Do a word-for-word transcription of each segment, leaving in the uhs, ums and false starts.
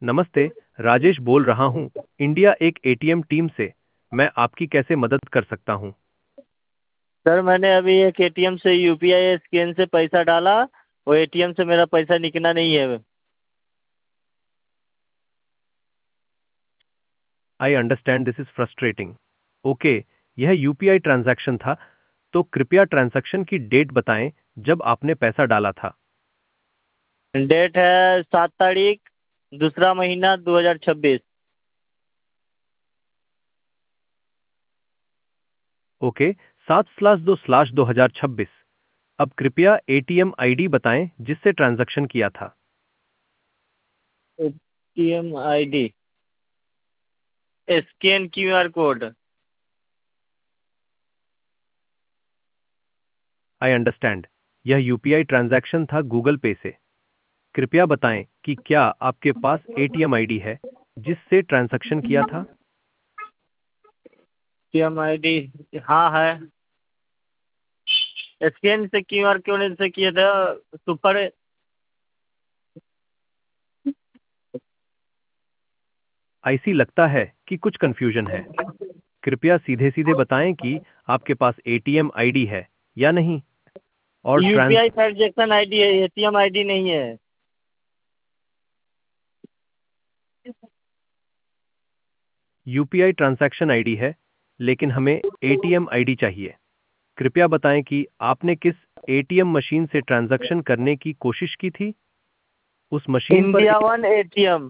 नमस्ते, राजेश बोल रहा हूँ, इंडिया एक एटीएम टीम से। मैं आपकी कैसे मदद कर सकता हूँ? सर मैंने अभी एक एटीएम से यूपीआई स्कैन से पैसा डाला। वो एटीएम से मेरा पैसा निकला नहीं है। I understand this is frustrating. Okay, यह यूपीआई ट्रांजैक्शन था, तो कृपया ट्रांजैक्शन की डेट बताएं जब आपने पैसा डाला था। डेट है सात तारीख दूसरा महीना दो हजार छब्बीस। ओके, सात स्लैश दो स्लैश दो हजार छब्बीस। अब कृपया एटीएम आईडी बताएं जिससे ट्रांजैक्शन किया था। ATM ID scan QR code. I understand, यह यूपीआई ट्रांजैक्शन था गूगल पे से। कृपया बताएं कि क्या आपके पास एटीएम आईडी है जिससे ट्रांजैक्शन किया था। एटीएम आईडी हाँ है। स्कैन से क्यूआर कोड से किया था। सुपर। ऐसी लगता है कि कुछ कंफ्यूजन है। कृपया सीधे सीधे बताएं कि आपके पास एटीएम आईडी है या नहीं। और ट्रांस यूपीआई ट्रांजेक्शन आईडी है, एटीएम आईडी नहीं है। यूपीआई ट्रांजैक्शन आईडी है, लेकिन हमें एटीएम आईडी चाहिए। कृपया बताएं कि आपने किस एटीएम मशीन से ट्रांजैक्शन करने की कोशिश की थी। उस मशीन पर India one ATM.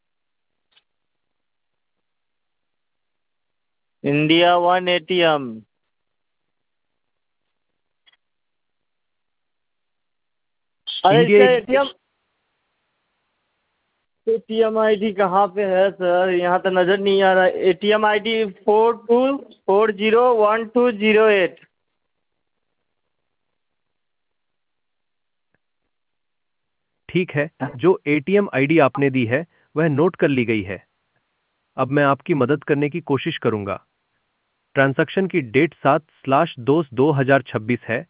India one ATM. अरे इंडिया इसका एक एटीएम एटीएम आईडी कहाँ पे है सर? यहाँ तो नजर नहीं आ रहा। ATM ID four two four zero one two zero eight. ठीक है, जो एटीएम आईडी आपने दी है वह नोट कर ली गई है। अब मैं आपकी मदद करने की कोशिश करूंगा। ट्रांजैक्शन की डेट सात स्लैश दो दो हजार छब्बीस है।